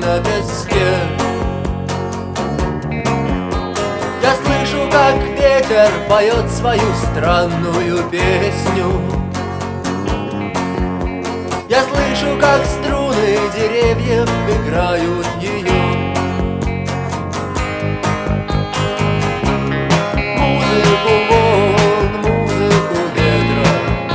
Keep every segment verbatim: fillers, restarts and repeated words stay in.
на песке. Я слышу, как ветер поет свою странную песню. Я слышу, как струны деревьев играют ее. Музыку волн, музыку ветра.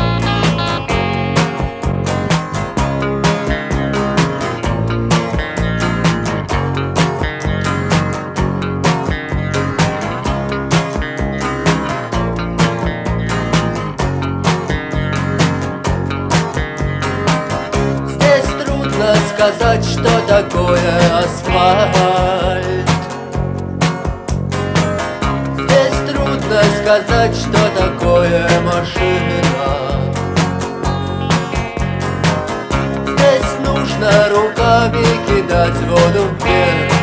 Сказать, что такое асфальт. Здесь трудно сказать, что такое машина. Здесь нужно руками кидать воду вверх.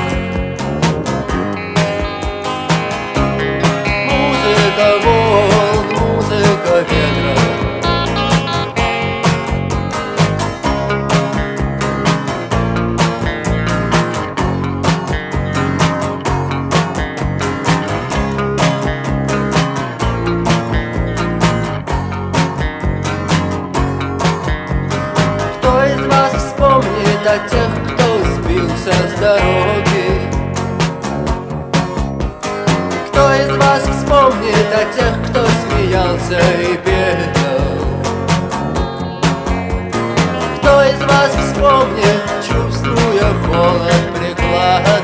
Музыка волн, музыка ветра. О тех, кто сбился с дороги. Кто из вас вспомнит о тех, кто смеялся и пел? Кто из вас вспомнит, чувствуя холод приклада?